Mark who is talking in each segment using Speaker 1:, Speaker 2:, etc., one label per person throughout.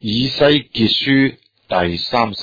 Speaker 1: 以西結書第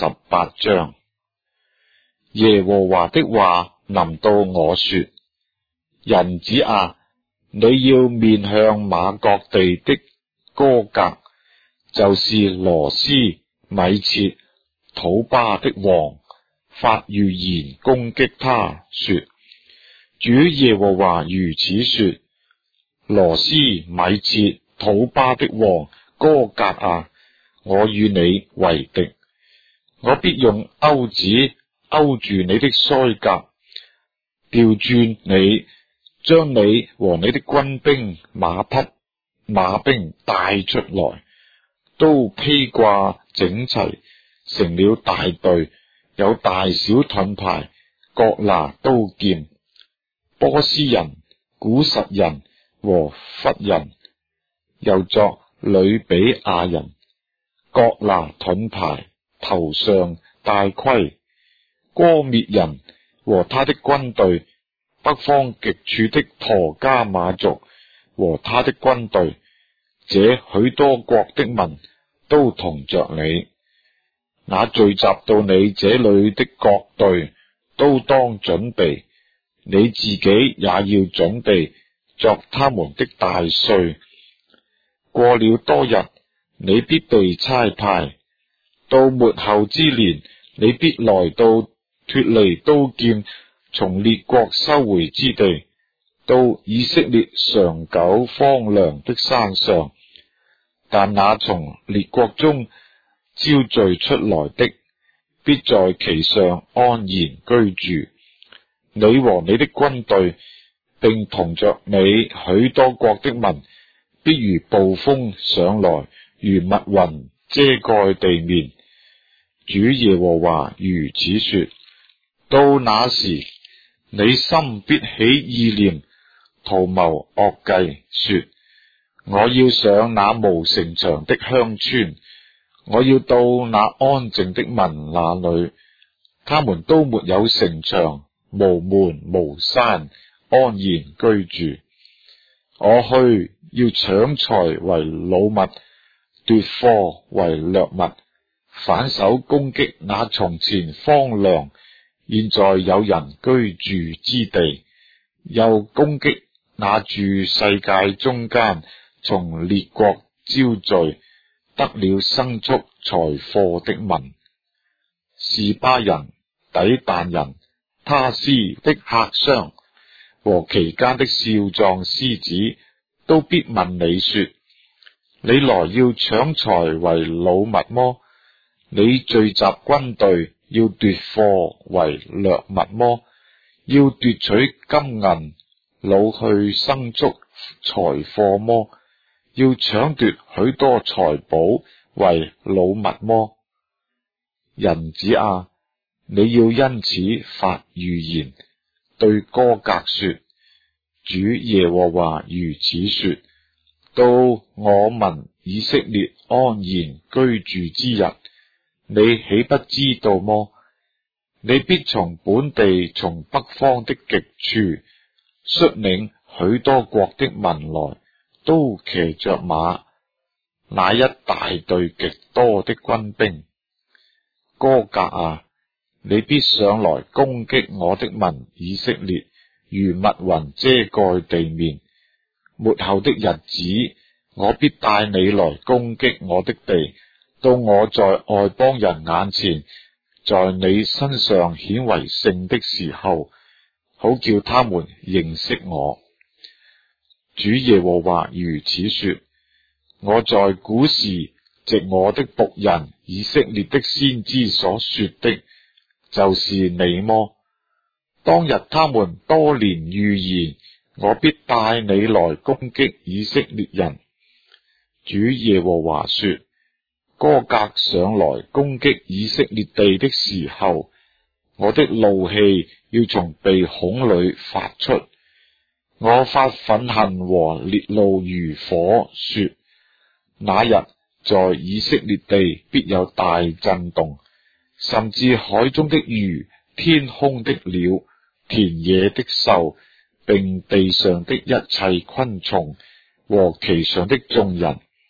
Speaker 1: 38章。耶和華的話臨到我說：人子啊，你要面向瑪各地的歌革，就是羅斯、米設、土巴的王，發預言攻擊他，說：主耶和華如此說，羅斯、米設、土巴的王歌革啊，我與你為敵，我必用鈎子勾住你的腮頰，調轉你，將你和你的軍兵、馬匹、馬兵帶出來，都披掛整齊，成了大隊，有大小盾牌，各拿刀劍。波斯人、古實人和弗人，又作呂比亞人，各拿盾牌，頭上戴盔。歌篾人和他的軍隊，北方極處的陀迦瑪族和他的軍隊，這許多國的民都同着你。那聚集到你這裏的各隊，都當準備，你自己也要準備作他們的大帥。過了多日，你必被差派，到末後之年，你必來到脫離刀劍，從列國收回之地，到以色列長久荒涼的山上。但那從列國中招聚出來的，必在其上安然居住。你和你的軍隊，並同着你許多國的民，必如暴風上來，如密雲遮蓋地面。主耶和華如此說：到那時，你心必起意念，圖謀惡計，說：我要上那無城牆的鄉村，我要到那安靜的民那裏，他們都沒有城牆，無門無山，安然居住。我去要搶財為擄物，奪貨為掠物，反手攻擊那從前荒涼，現在有人居住之地，又攻擊那住世界中間，從列國招聚，得了牲畜財貨的民。示巴人、底但人、他施的客商和其間的少壯獅子，都必問你說：你來要搶財為擄物麼？你聚集軍隊要奪貨為掠物麼？要奪取金銀，擄去牲畜財貨麼？要搶奪許多財寶為擄物麼？人子啊，你要因此發預言，對歌革說：主耶和華如此說，到我民以色列安然居住之日，你豈不知道麼？你必從本地，從北方的極處，率領許多國的民來，都騎着馬，那一大隊極多的軍兵。歌革啊，你必上來攻擊我的民以色列，如密雲遮蓋地面。末後的日子，我必帶你來攻擊我的地，到我在外邦人眼前，在你身上顯為聖的時候，好叫他們認識我。主耶和華如此說：我在古時藉我的僕人以色列的先知所說的，就是你麼？當日他們多年預言，我必帶你來攻擊以色列人。主耶和華說：歌革上來攻擊以色列地的時候，我的怒氣要從鼻孔裏發出，我發憤恨和烈怒如火，說：那日在以色列地必有大震動，甚至海中的魚、天空的鳥、田野的獸，並地上的一切昆蟲和其上的眾人，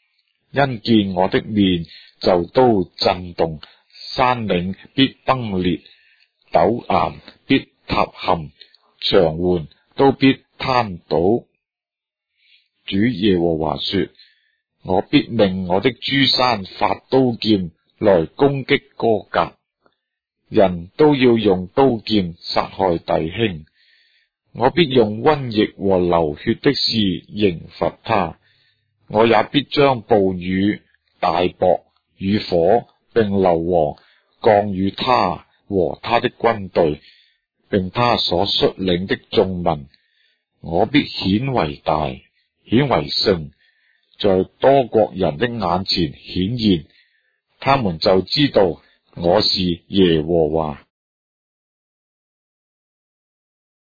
Speaker 1: 因見我的面就都震動，山嶺必崩裂，陡岩必塌陷，牆垣都必坍倒。主耶和華說：我必命我的諸山發刀劍來攻擊歌革，人都要用刀劍殺害弟兄。我必用瘟疫和流血的事刑罰他，我也必將暴雨、大雹與火並硫磺降與他和他的軍隊，並他所率領的眾民。我必顯為大，顯為聖，在多國人的眼前顯現，他們就知道我是耶和華。